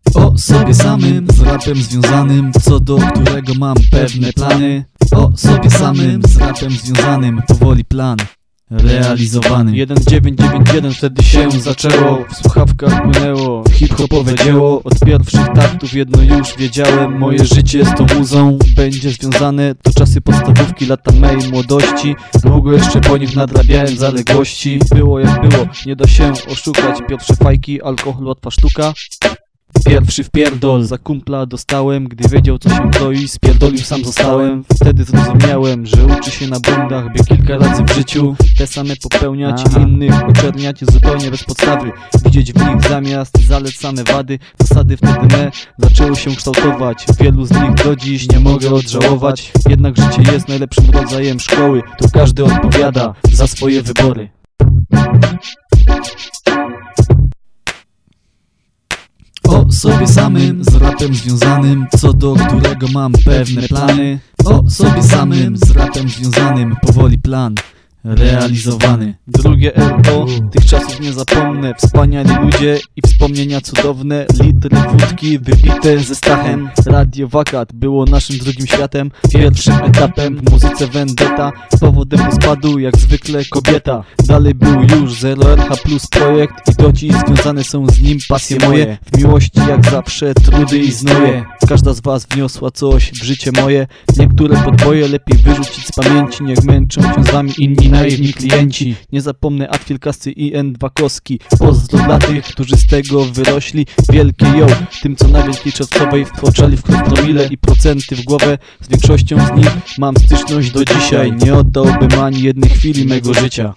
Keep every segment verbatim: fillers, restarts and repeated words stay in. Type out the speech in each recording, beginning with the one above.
O sobie samym, z rapem związanym, co do którego mam pewne plany. O sobie samym, z rapem związanym, powoli plan realizowany. jeden dziewięć dziewięć jeden wtedy się zaczęło, w słuchawkach płynęło hip-hopowe dzieło. Od pierwszych taktów jedno już wiedziałem, moje życie z tą muzą będzie związane. To czasy podstawówki, lata mej młodości, długo jeszcze po nich nadrabiałem zaległości. Było jak było, nie da się oszukać, pierwsze fajki, alkohol, łatwa sztuka. Pierwszy wpierdol za kumpla dostałem, gdy wiedział co się kroi, spierdolił sam zostałem. Wtedy zrozumiałem, że uczy się na błędach, by kilka razy w życiu te same popełniać, Aha. innych oczerniać zupełnie bez podstawy, widzieć w nich zamiast zalet same wady. Zasady wtedy me zaczęły się kształtować, wielu z nich do dziś nie mogę odżałować. Jednak życie jest najlepszym rodzajem szkoły, tu każdy odpowiada za swoje wybory. O sobie samym, z rapem związanym, co do którego mam pewne plany. O sobie samym, z rapem związanym, powoli plan realizowany. Drugie L O, tych czasów nie zapomnę. Wspaniali ludzie i wspomnienia cudowne. Litry wódki wypite ze Stachem. Radio Wakat było naszym drugim światem, pierwszym etapem w muzyce vendetta. Powodem rozpadu jak zwykle kobieta. Dalej był już zero R H plus projekt i do dziś związane są z nim pasje moje. W miłości jak zawsze trudy i znoje. Każda z was wniosła coś w życie moje. Niektóre podboje lepiej wyrzucić z pamięci, niech męczą się z wami inni naiwni klienci. Nie zapomnę Atwilkasy i N dwa Koski. Pozdro dla tych, którzy z tego wyrośli. Wielkie yo, tym co na Wielkiej Czerwcowej wtłoczali w krew promile i procenty w głowę. Z większością z nich mam styczność do dzisiaj. Nie oddałbym ani jednej chwili mego życia.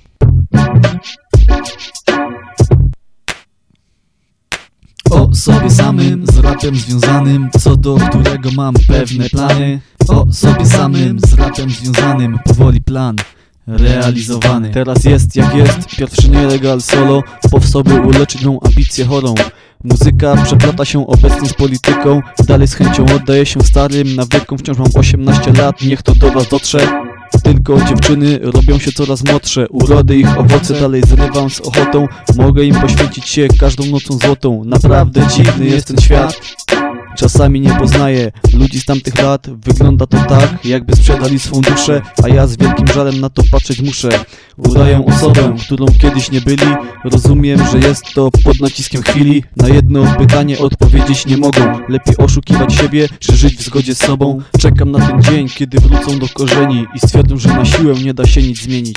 O sobie samym, z rapem związanym, co do którego mam pewne plany. O sobie samym, z rapem związanym, powoli plan realizowany. Teraz jest jak jest, pierwszy nielegal solo, po w sobie uleczyć mą ambicję chorą. Muzyka przeplata się obecnie z polityką, dalej z chęcią oddaję się starym nawykom. Wciąż mam osiemnaście lat, niech to do was dotrze. Tylko dziewczyny robią się coraz młodsze, urody ich owoce dalej zrywam z ochotą. Mogę im poświęcić się każdą nocą złotą. Naprawdę dziwny jest ten świat, czasami nie poznaję ludzi z tamtych lat. Wygląda to tak, jakby sprzedali swą duszę, a ja z wielkim żalem na to patrzeć muszę. Udają osobę, którą kiedyś nie byli. Rozumiem, że jest to pod naciskiem chwili. Na jedno pytanie odpowiedzieć nie mogą. Lepiej oszukiwać siebie, czy żyć w zgodzie z sobą. Czekam na ten dzień, kiedy wrócą do korzeni i stwierdzą, że na siłę nie da się nic zmienić.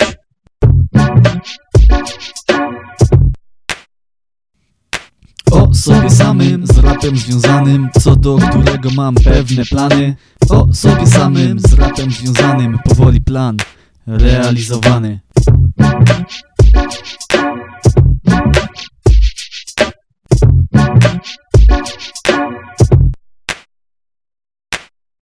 O sobie samym, z rapem związanym, co do którego mam pewne plany. O sobie samym, z rapem związanym, powoli plan realizowany.